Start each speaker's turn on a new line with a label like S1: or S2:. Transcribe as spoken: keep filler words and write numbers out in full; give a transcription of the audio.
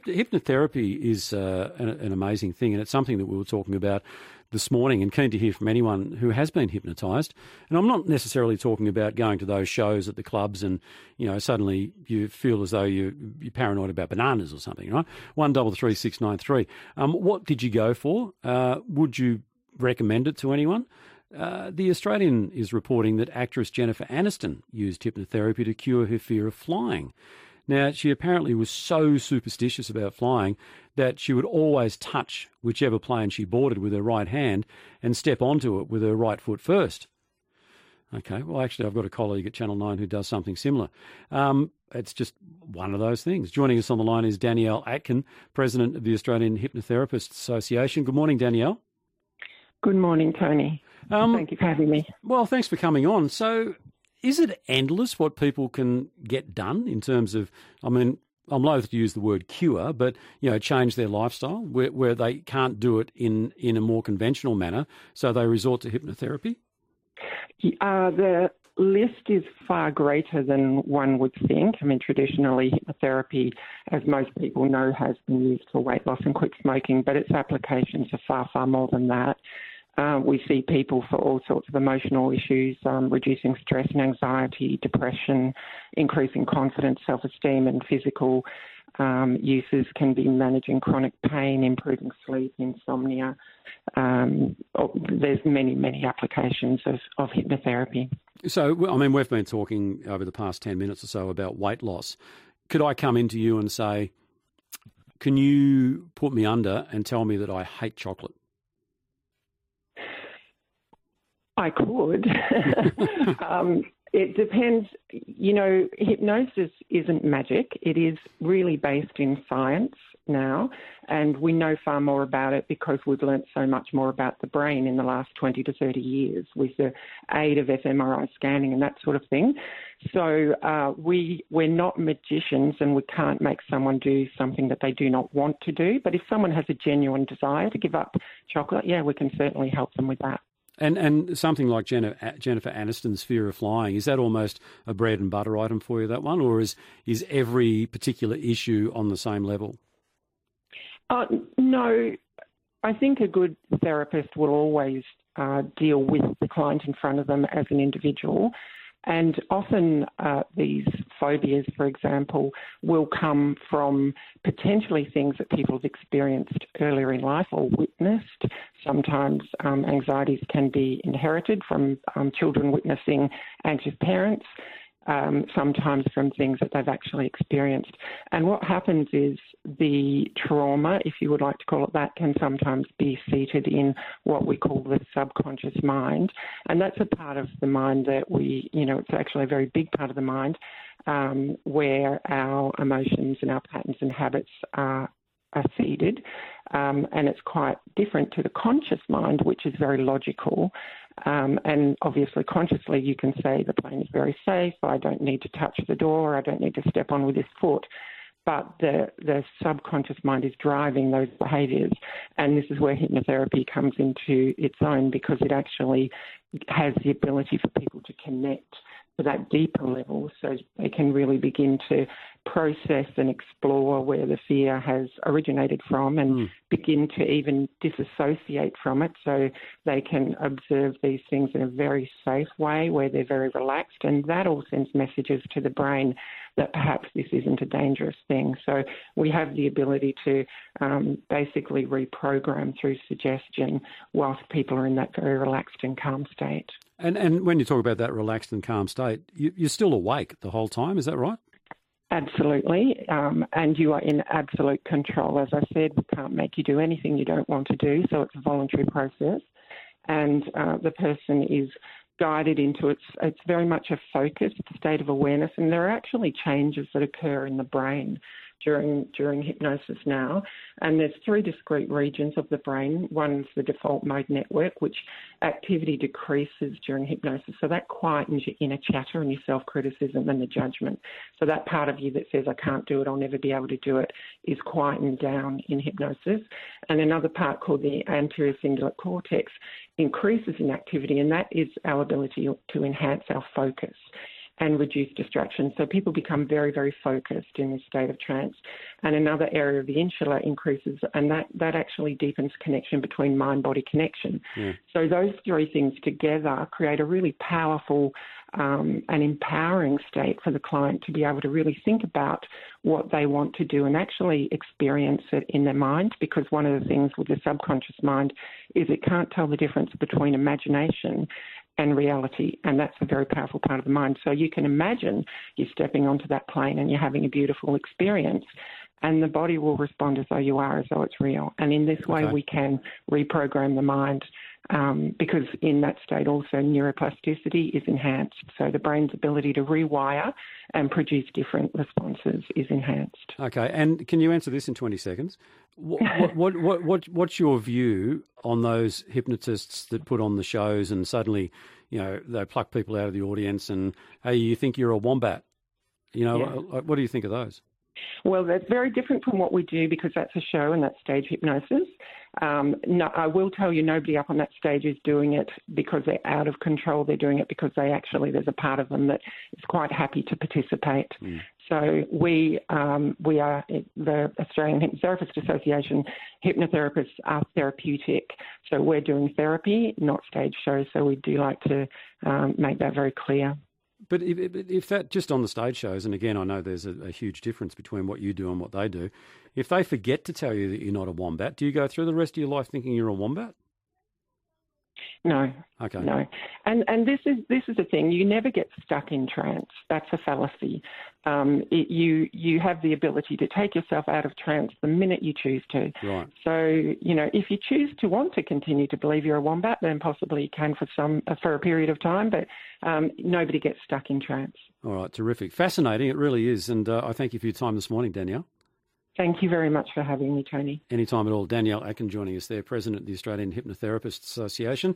S1: Hypnotherapy is uh, an, an amazing thing, and it's something that we were talking about this morning, and keen to hear from anyone who has been hypnotised. And I'm not necessarily talking about going to those shows at the clubs and, you know, suddenly you feel as though you, you're paranoid about bananas or something, right? One double three six nine three. Um, what did you go for? Uh, would you recommend it to anyone? Uh, the Australian is reporting that actress Jennifer Aniston used hypnotherapy to cure her fear of flying. Now, she apparently was so superstitious about flying that she would always touch whichever plane she boarded with her right hand and step onto it with her right foot first. Okay, well, actually, I've got a colleague at Channel nine who does something similar. Um, it's just one of those things. Joining us on the line is Danielle Atkin, President of the Australian Hypnotherapists Association. Good morning, Danielle.
S2: Good morning, Tony. Um, Thank you for having me.
S1: Well, thanks for coming on. So, is it endless what people can get done in terms of, I mean, I'm loath to use the word cure, but, you know, change their lifestyle where, where they can't do it in, in a more conventional manner, so they resort to hypnotherapy?
S2: Uh, the list is far greater than one would think. I mean, traditionally, hypnotherapy, as most people know, has been used for weight loss and quit smoking, but its applications are far, far more than that. Uh, we see people for all sorts of emotional issues, um, reducing stress and anxiety, depression, increasing confidence, self-esteem, and physical um, uses can be managing chronic pain, improving sleep, insomnia. Um, oh, there's many, many applications of, of hypnotherapy.
S1: So, I mean, we've been talking over the past ten minutes or so about weight loss. Could I come into you and say, can you put me under and tell me that I hate chocolate?
S2: I could. um, it depends. You know, hypnosis isn't magic. It is really based in science now, and we know far more about it because we've learnt so much more about the brain in the last twenty to thirty years with the aid of fMRI scanning and that sort of thing. So uh, we, we're not magicians, and we can't make someone do something that they do not want to do. But if someone has a genuine desire to give up chocolate, yeah, we can certainly help them with that.
S1: And and something like Jennifer, Jennifer Aniston's fear of flying, is that almost a bread and butter item for you, that one, or is is every particular issue on the same level?
S2: Uh, no, I think a good therapist will always uh, deal with the client in front of them as an individual. And often uh, these phobias, for example, will come from potentially things that people have experienced earlier in life or witnessed. Sometimes um, anxieties can be inherited from um, children witnessing anxious parents, um, sometimes from things that they've actually experienced. And what happens is the trauma, if you would like to call it that, can sometimes be seated in what we call the subconscious mind. And that's a part of the mind that we, you know, it's actually a very big part of the mind um, where our emotions and our patterns and habits are are seeded, um, and it's quite different to the conscious mind, which is very logical. Um, and obviously, consciously, you can say the plane is very safe, I don't need to touch the door, I don't need to step on with this foot. But the, the subconscious mind is driving those behaviours. And this is where hypnotherapy comes into its own, because it actually has the ability for people to connect to that deeper level, so they can really begin to process and explore where the fear has originated from and mm. begin to even disassociate from it, so they can observe these things in a very safe way where they're very relaxed, and that all sends messages to the brain that perhaps this isn't a dangerous thing. So we have the ability to um, basically reprogram through suggestion whilst people are in that very relaxed and calm state.
S1: And and when you talk about that relaxed and calm state, you, you're still awake the whole time, is that right?
S2: Absolutely, um, and you are in absolute control. As I said, we can't make you do anything you don't want to do, so it's a voluntary process. And uh, the person is guided into its, it's very much a focused state of awareness, and there are actually changes that occur in the brain during during hypnosis now. And there's three discrete regions of the brain. One's the default mode network, which activity decreases during hypnosis. So that quietens your inner chatter and your self-criticism and the judgment. So that part of you that says, I can't do it, I'll never be able to do it, is quietened down in hypnosis. And another part called the anterior cingulate cortex increases in activity, and that is our ability to enhance our focus. and reduce distraction. So people become very, very focused in this state of trance. And another area of the insula increases, and that, that actually deepens connection between mind-body connection. Yeah. So those three things together create a really powerful um, and empowering state for the client to be able to really think about what they want to do and actually experience it in their mind, because one of the things with the subconscious mind is it can't tell the difference between imagination and reality, and that's a very powerful part of the mind. So you can imagine you're stepping onto that plane and you're having a beautiful experience, and the body will respond as though you are, as though it's real. And in this way, okay. we can reprogram the mind um, because in that state also neuroplasticity is enhanced. So the brain's ability to rewire and produce different responses is enhanced.
S1: Okay, and can you answer this in twenty seconds? What, what, what, what, what, what's your view on those hypnotists that put on the shows and suddenly, you know, they pluck people out of the audience and, hey, you think you're a wombat? You know, yeah. What do you think of those?
S2: Well, that's very different from what we do because that's a show and that's stage hypnosis. Um, no, I will tell you nobody up on that stage is doing it because they're out of control. They're doing it because they actually, there's a part of them that is quite happy to participate. Mm. So we um, we are, the Australian Hypnotherapist Association, hypnotherapists are therapeutic. So we're doing therapy, not stage shows. So we do like to um, make that very clear.
S1: But if, if that, just on the stage shows, and again, I know there's a, a huge difference between what you do and what they do, if they forget to tell you that you're not a wombat, do you go through the rest of your life thinking you're a wombat?
S2: No.
S1: Okay.
S2: No. And and this is this is the thing. You never get stuck in trance. That's a fallacy. Um, it, you you have the ability to take yourself out of trance the minute you choose to.
S1: Right.
S2: So you know, if you choose to want to continue to believe you're a wombat, then possibly you can for some for a period of time. But um, nobody gets stuck in trance.
S1: All right. Terrific. Fascinating. It really is. And uh, I thank you for your time this morning, Danielle.
S2: Thank you very much for having me, Tony.
S1: Anytime at all. Danielle Akin joining us there, President of the Australian Hypnotherapists Association.